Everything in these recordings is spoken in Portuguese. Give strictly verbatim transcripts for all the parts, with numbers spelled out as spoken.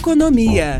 Economia.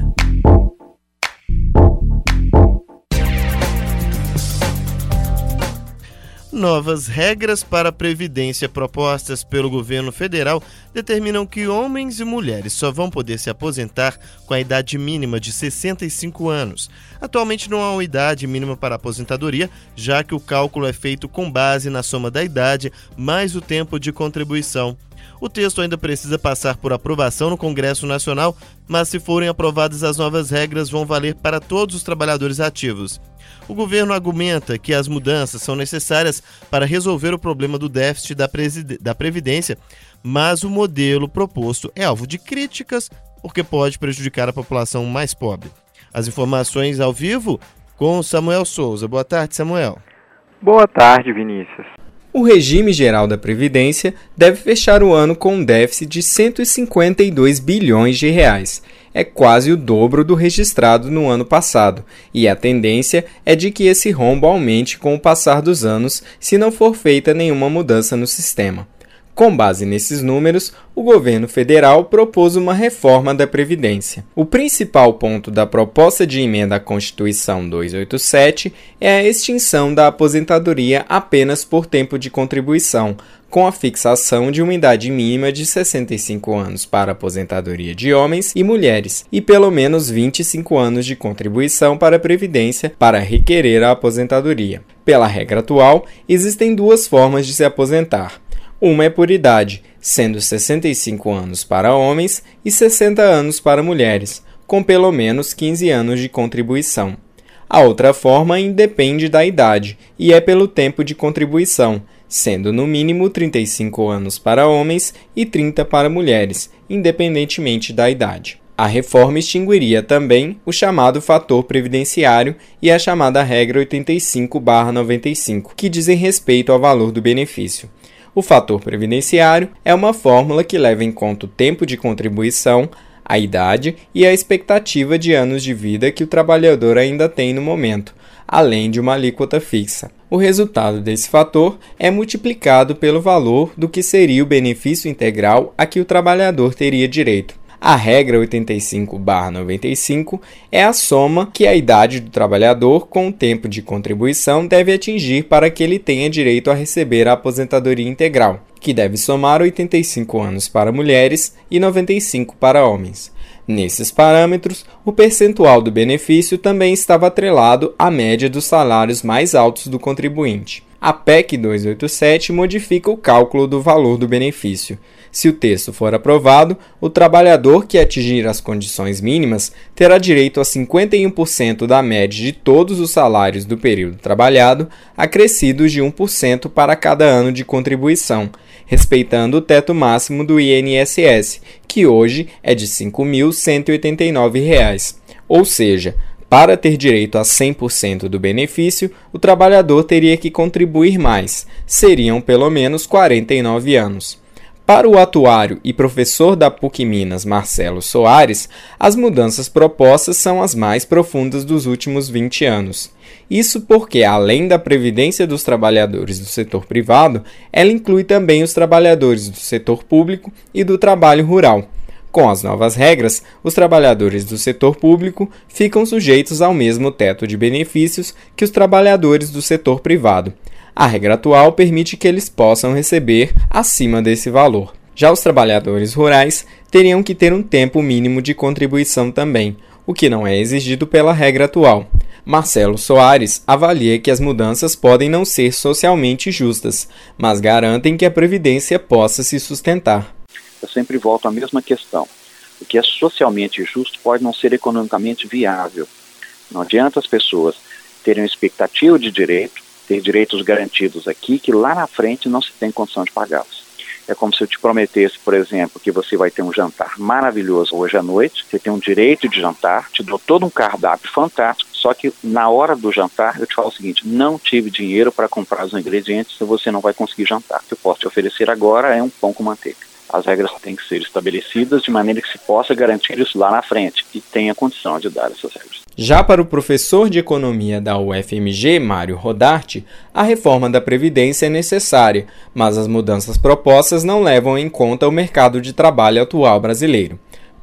Novas regras para a Previdência propostas pelo governo federal determinam que homens e mulheres só vão poder se aposentar com a idade mínima de sessenta e cinco anos. Atualmente não há uma idade mínima para a aposentadoria, já que o cálculo é feito com base na soma da idade mais o tempo de contribuição. O texto ainda precisa passar por aprovação no Congresso Nacional, mas se forem aprovadas as novas regras vão valer para todos os trabalhadores ativos. O governo argumenta que as mudanças são necessárias para resolver o problema do déficit da, preside- da Previdência, mas o modelo proposto é alvo de críticas porque pode prejudicar a população mais pobre. As informações ao vivo com Samuel Souza. Boa tarde, Samuel. Boa tarde, Vinícius. O regime geral da Previdência deve fechar o ano com um déficit de cento e cinquenta e dois bilhões de reais. É quase o dobro do registrado no ano passado, e a tendência é de que esse rombo aumente com o passar dos anos se não for feita nenhuma mudança no sistema. Com base nesses números, o governo federal propôs uma reforma da Previdência. O principal ponto da proposta de emenda à Constituição duzentos e oitenta e sete é a extinção da aposentadoria apenas por tempo de contribuição, com a fixação de uma idade mínima de sessenta e cinco anos para a aposentadoria de homens e mulheres e pelo menos vinte e cinco anos de contribuição para a Previdência para requerer a aposentadoria. Pela regra atual, existem duas formas de se aposentar. Uma é por idade, sendo sessenta e cinco anos para homens e sessenta anos para mulheres, com pelo menos quinze anos de contribuição. A outra forma independe da idade e é pelo tempo de contribuição, sendo no mínimo trinta e cinco anos para homens e trinta para mulheres, independentemente da idade. A reforma extinguiria também o chamado fator previdenciário e a chamada regra oitenta e cinco barra noventa e cinco, que dizem respeito ao valor do benefício. O fator previdenciário é uma fórmula que leva em conta o tempo de contribuição, a idade e a expectativa de anos de vida que o trabalhador ainda tem no momento, além de uma alíquota fixa. O resultado desse fator é multiplicado pelo valor do que seria o benefício integral a que o trabalhador teria direito. A regra oitenta e cinco barra noventa e cinco é a soma que a idade do trabalhador com o tempo de contribuição deve atingir para que ele tenha direito a receber a aposentadoria integral, que deve somar oitenta e cinco anos para mulheres e noventa e cinco para homens. Nesses parâmetros, o percentual do benefício também estava atrelado à média dos salários mais altos do contribuinte. A P E C duzentos e oitenta e sete modifica o cálculo do valor do benefício. Se o texto for aprovado, o trabalhador que atingir as condições mínimas terá direito a cinquenta e um por cento da média de todos os salários do período trabalhado, acrescidos de um por cento para cada ano de contribuição, respeitando o teto máximo do I N S S, que hoje é de cinco mil cento e oitenta e nove reais. Ou seja, para ter direito a cem por cento do benefício, o trabalhador teria que contribuir mais, seriam pelo menos quarenta e nove anos. Para o atuário e professor da P U C Minas, Marcelo Soares, as mudanças propostas são as mais profundas dos últimos vinte anos. Isso porque, além da previdência dos trabalhadores do setor privado, ela inclui também os trabalhadores do setor público e do trabalho rural. Com as novas regras, os trabalhadores do setor público ficam sujeitos ao mesmo teto de benefícios que os trabalhadores do setor privado. A regra atual permite que eles possam receber acima desse valor. Já os trabalhadores rurais teriam que ter um tempo mínimo de contribuição também, o que não é exigido pela regra atual. Marcelo Soares avalia que as mudanças podem não ser socialmente justas, mas garantem que a Previdência possa se sustentar. Eu sempre volto à mesma questão. O que é socialmente justo pode não ser economicamente viável. Não adianta as pessoas terem uma expectativa de direito, ter direitos garantidos aqui, que lá na frente não se tem condição de pagá-los. É como se eu te prometesse, por exemplo, que você vai ter um jantar maravilhoso hoje à noite, você tem um direito de jantar, te dou todo um cardápio fantástico, só que na hora do jantar eu te falo o seguinte: não tive dinheiro para comprar os ingredientes, você não vai conseguir jantar. O que eu posso te oferecer agora é um pão com manteiga. As regras têm que ser estabelecidas de maneira que se possa garantir isso lá na frente e tenha condição de dar essas regras. Já para o professor de economia da U F M G, Mário Rodarte, a reforma da Previdência é necessária, mas as mudanças propostas não levam em conta o mercado de trabalho atual brasileiro.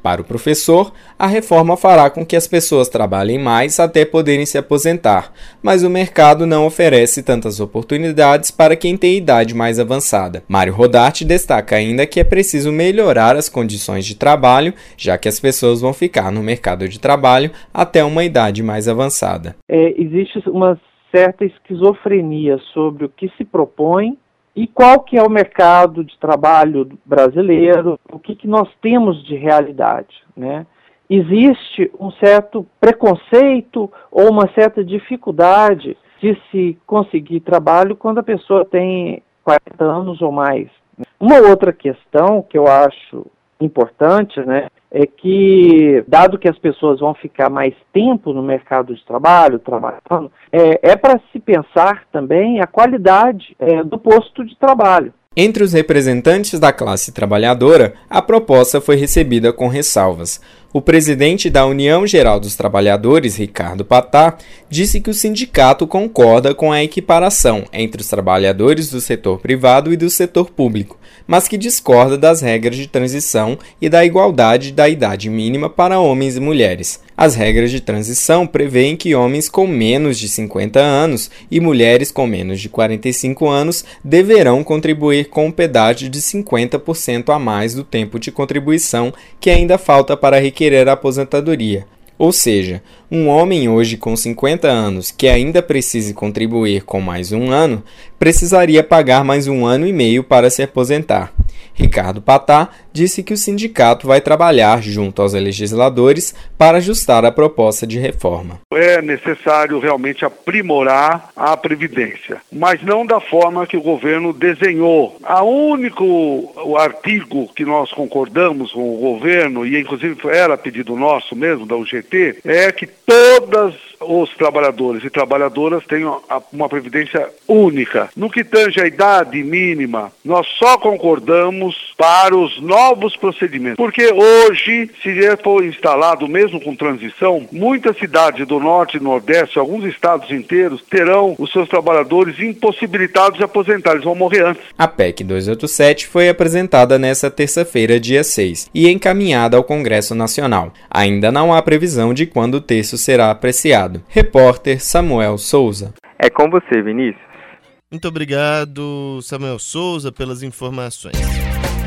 Para o professor, a reforma fará com que as pessoas trabalhem mais até poderem se aposentar, mas o mercado não oferece tantas oportunidades para quem tem idade mais avançada. Mário Rodarte destaca ainda que é preciso melhorar as condições de trabalho, já que as pessoas vão ficar no mercado de trabalho até uma idade mais avançada. É, existe uma certa esquizofrenia sobre o que se propõe e qual que é o mercado de trabalho brasileiro, o que, que nós temos de realidade, né? Existe um certo preconceito ou uma certa dificuldade de se conseguir trabalho quando a pessoa tem quarenta anos ou mais. Uma outra questão que eu acho importante, né, é que, dado que as pessoas vão ficar mais tempo no mercado de trabalho, trabalhando, é, é para se pensar também a qualidade é, do posto de trabalho. Entre os representantes da classe trabalhadora, a proposta foi recebida com ressalvas. O presidente da União Geral dos Trabalhadores, Ricardo Patá, disse que o sindicato concorda com a equiparação entre os trabalhadores do setor privado e do setor público, mas que discorda das regras de transição e da igualdade da idade mínima para homens e mulheres. As regras de transição prevêem que homens com menos de cinquenta anos e mulheres com menos de quarenta e cinco anos deverão contribuir com um pedágio de cinquenta por cento a mais do tempo de contribuição que ainda falta para requerer a aposentadoria. Ou seja, um homem hoje com cinquenta anos que ainda precise contribuir com mais um ano, precisaria pagar mais um ano e meio para se aposentar. Ricardo Patá disse que o sindicato vai trabalhar junto aos legisladores para ajustar a proposta de reforma. É necessário realmente aprimorar a Previdência, mas não da forma que o governo desenhou. O único artigo que nós concordamos com o governo, e inclusive era pedido nosso mesmo, da U G T, é que todos os trabalhadores e trabalhadoras tenham uma Previdência única. No que tange a idade mínima, nós só concordamos para os novos procedimentos, porque hoje, se for instalado mesmo com transição, muitas cidades do norte e nordeste, alguns estados inteiros, terão os seus trabalhadores impossibilitados de aposentar, eles vão morrer antes. A P E C duzentos e oitenta e sete foi apresentada nesta terça-feira, dia seis, e encaminhada ao Congresso Nacional. Ainda não há previsão de quando o texto será apreciado. Repórter Samuel Souza. É com você, Vinícius. Muito obrigado, Samuel Souza, pelas informações.